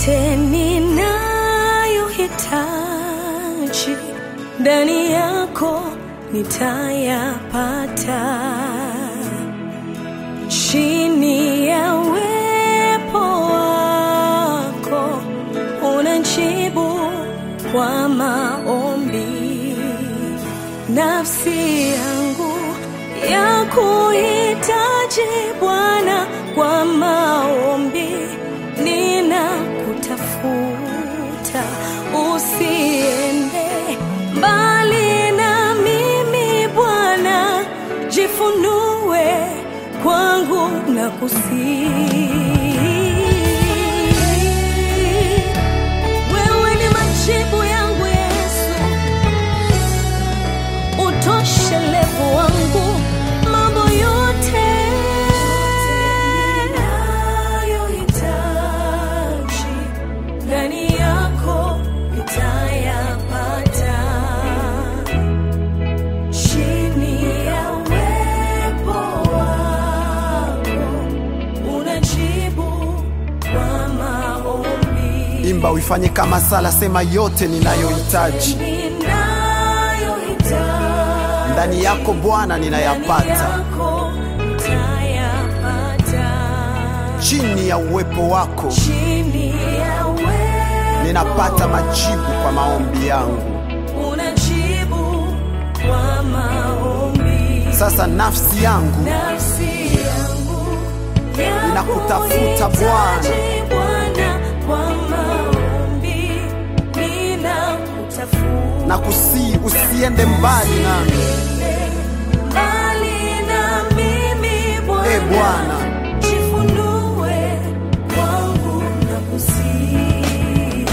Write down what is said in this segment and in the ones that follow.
yote ninayohitaji ndani yako nitayapata, chini ya uwepo wako unajibu kwa maombi. Nafsi yangu ya kuhitaji Bwana, kwa maombi ninakutafuta. Usiende mbali na mimi Bwana, jifunue kwangu na kusihi. Wewe ni majibu yangu Yesu, utoshelevu wangu, mambo yote ninayohitaji ndani yako nitayapata, chini ya uwepo wako unajibu kwa maombi. Imba uifanye kama sala, sema yote ninayohitaji ndani yako Bwana ninayapata, chini ya uwepo wako ninapata majibu kwa maombi yangu. Sasa nafsi yangu inakutafuta Bwana, na kusihi usiende mbali nami. E Bwana, jifunue kwangu na kusihi.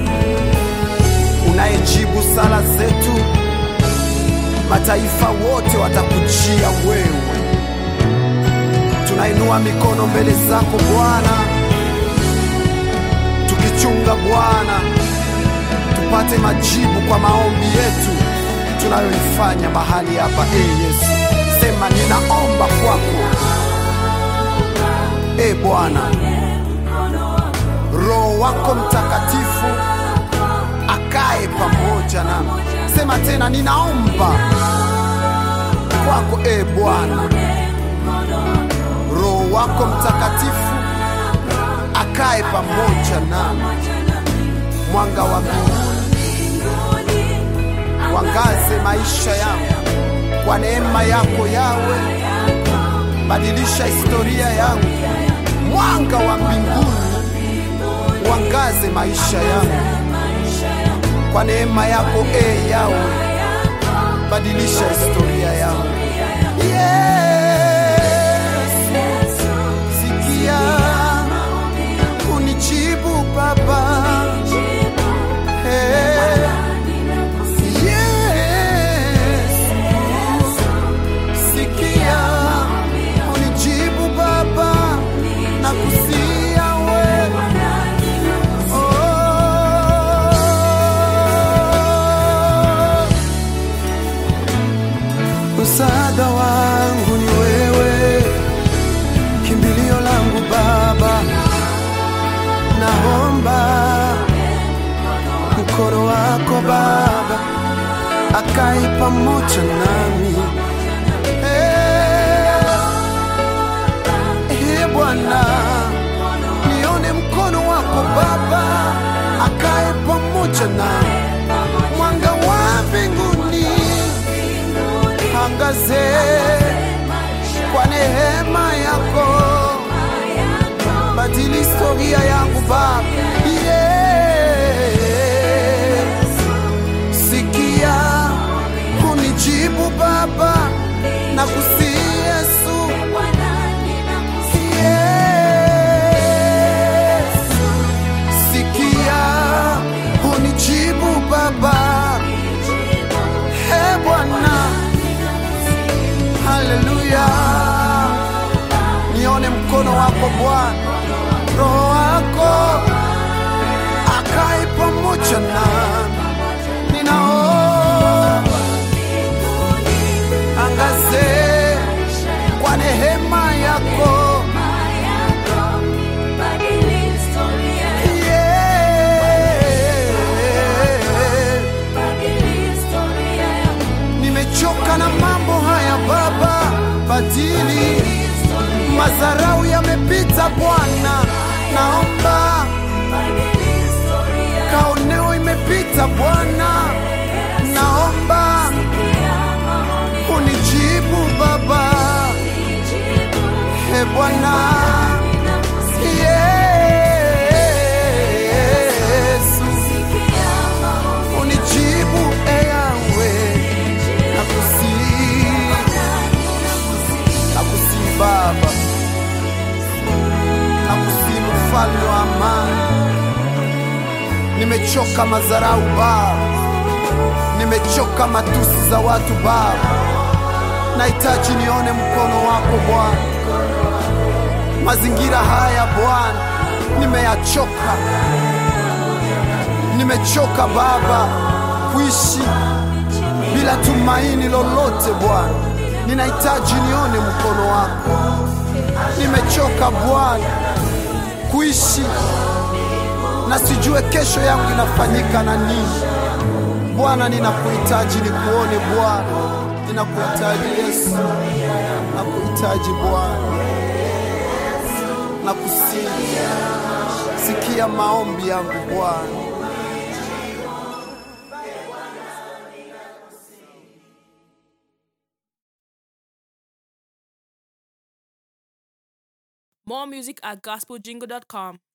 unayejibu sala zetu, mataifa wote watakujia wewe. Tunainua mikono mbele zako Bwana, tukichunga Bwana tupate majibu kwa maombi yetu tunayoifanya mahali hapa. Yesu, sema ninaomba kwako. Bwana, Roho wako Mtakatifu akae pamoja nami. Sema tena, ninaomba kwako Bwana, Roho wako Mtakatifu akae pamoja nami. Mwanga wa mbinguni wangaze maisha yangu kwa neema yako Yawe, badilisha historia yangu. Mwanga wa mbinguni wangaze maisha yangu kwa neema yako Yawe, badilisha historia yangu. Yes, sikia unijibu Baba. Msaada wangu ni wewe, kimbilio langu Baba. Naomba mkono wako Baba akae pamoja nami. Bwana, nione mkono wako Baba akae pamoja nami. Mwanga wa mbinguni angaze kwa neema yako, badili historia yangu Baba. Sikia unijibu Baba, na kusihi Yesu. Sikia unijibu Baba. Bwana, haleluya. Nione mkono wako Bwana, Roho wako amani. Nimechoka madharau Baba, nimechoka matusi za watu Baba. Nahitaji nione mkono wako Bwana. Mazingira haya Bwana nimeyachoka. Nimechoka Baba kuishi bila tumaini lolote Bwana. Ninahitaji nione mkono wako. Nimechoka Bwana kuishi na sijue kesho yangu inafanyika na nini. Bwana ninakuhitaji nikuone Bwana. Ninakuhitaji Yesu. Nakuhitaji Bwana. Nakusihi. Sikia maombi yangu Bwana. More music at gospeljingle.com.